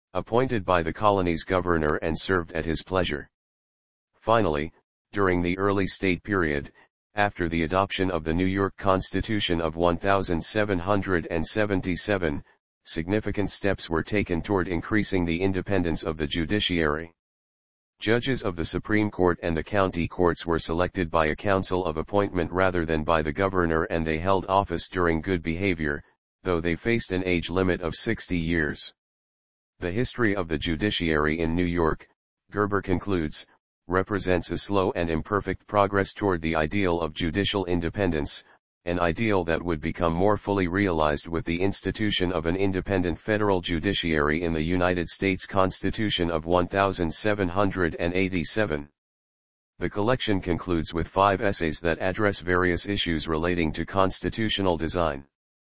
appointed by the colony's governor and served at his pleasure. Finally, during the early state period, after the adoption of the New York Constitution of 1777, significant steps were taken toward increasing the independence of the judiciary. Judges of the Supreme Court and the county courts were selected by a council of appointment rather than by the governor, and they held office during good behavior, though they faced an age limit of 60 years. The history of the judiciary in New York, Gerber concludes, represents a slow and imperfect progress toward the ideal of judicial independence, an ideal that would become more fully realized with the institution of an independent federal judiciary in the United States Constitution of 1787. The collection concludes with 5 essays that address various issues relating to constitutional design.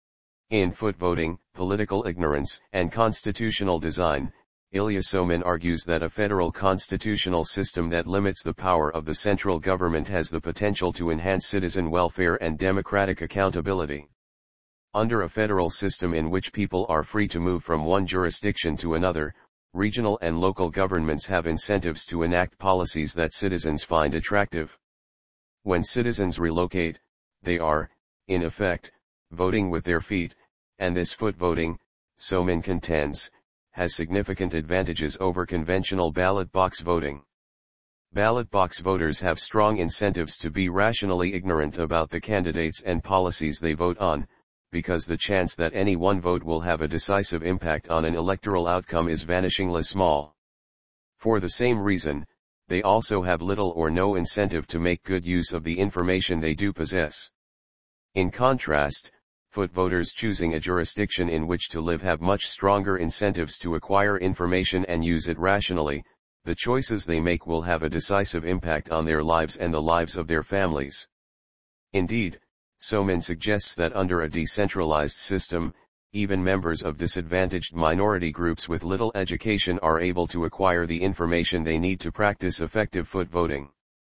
In Foot Voting, Political Ignorance, and Constitutional Design, Ilya Somin argues that a federal constitutional system that limits the power of the central government has the potential to enhance citizen welfare and democratic accountability. Under a federal system in which people are free to move from one jurisdiction to another, regional and local governments have incentives to enact policies that citizens find attractive. When citizens relocate, they are, in effect, voting with their feet, and this foot voting, Somin contends, has significant advantages over conventional ballot box voting. Ballot box voters have strong incentives to be rationally ignorant about the candidates and policies they vote on, because the chance that any one vote will have a decisive impact on an electoral outcome is vanishingly small. For the same reason, they also have little or no incentive to make good use of the information they do possess. In contrast, foot voters choosing a jurisdiction in which to live have much stronger incentives to acquire information and use it rationally. The choices they make will have a decisive impact on their lives and the lives of their families. Indeed, Somin suggests that under a decentralized system, even members of disadvantaged minority groups with little education are able to acquire the information they need to practice effective foot voting.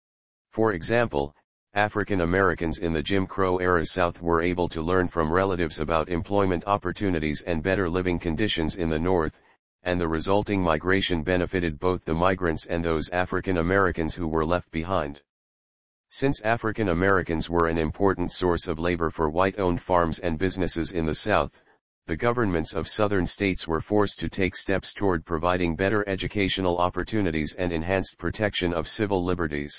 For example, African Americans in the Jim Crow era South were able to learn from relatives about employment opportunities and better living conditions in the North, and the resulting migration benefited both the migrants and those African Americans who were left behind. Since African Americans were an important source of labor for white-owned farms and businesses in the South, the governments of Southern states were forced to take steps toward providing better educational opportunities and enhanced protection of civil liberties.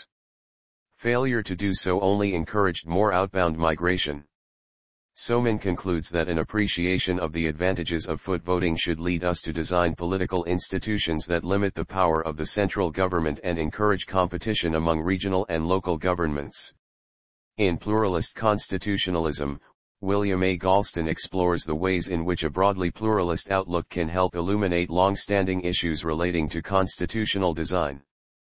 Failure to do so only encouraged more outbound migration. Somin concludes that an appreciation of the advantages of foot voting should lead us to design political institutions that limit the power of the central government and encourage competition among regional and local governments. In Pluralist Constitutionalism, William A. Galston explores the ways in which a broadly pluralist outlook can help illuminate long-standing issues relating to constitutional design.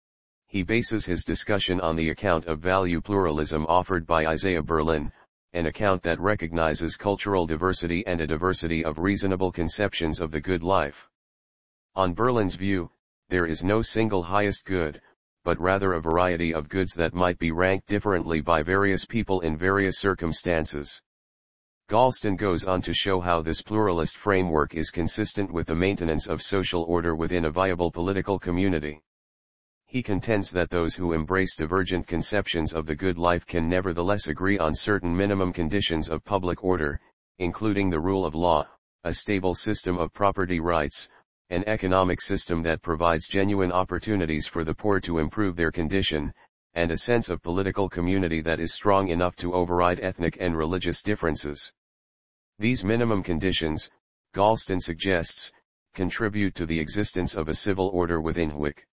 He bases his discussion on the account of value pluralism offered by Isaiah Berlin, an account that recognizes cultural diversity and a diversity of reasonable conceptions of the good life. On Berlin's view, there is no single highest good, but rather a variety of goods that might be ranked differently by various people in various circumstances. Galston goes on to show how this pluralist framework is consistent with the maintenance of social order within a viable political community. He contends that those who embrace divergent conceptions of the good life can nevertheless agree on certain minimum conditions of public order, including the rule of law, a stable system of property rights, an economic system that provides genuine opportunities for the poor to improve their condition, and a sense of political community that is strong enough to override ethnic and religious differences. These minimum conditions, Galston suggests, contribute to the existence of a civil order within which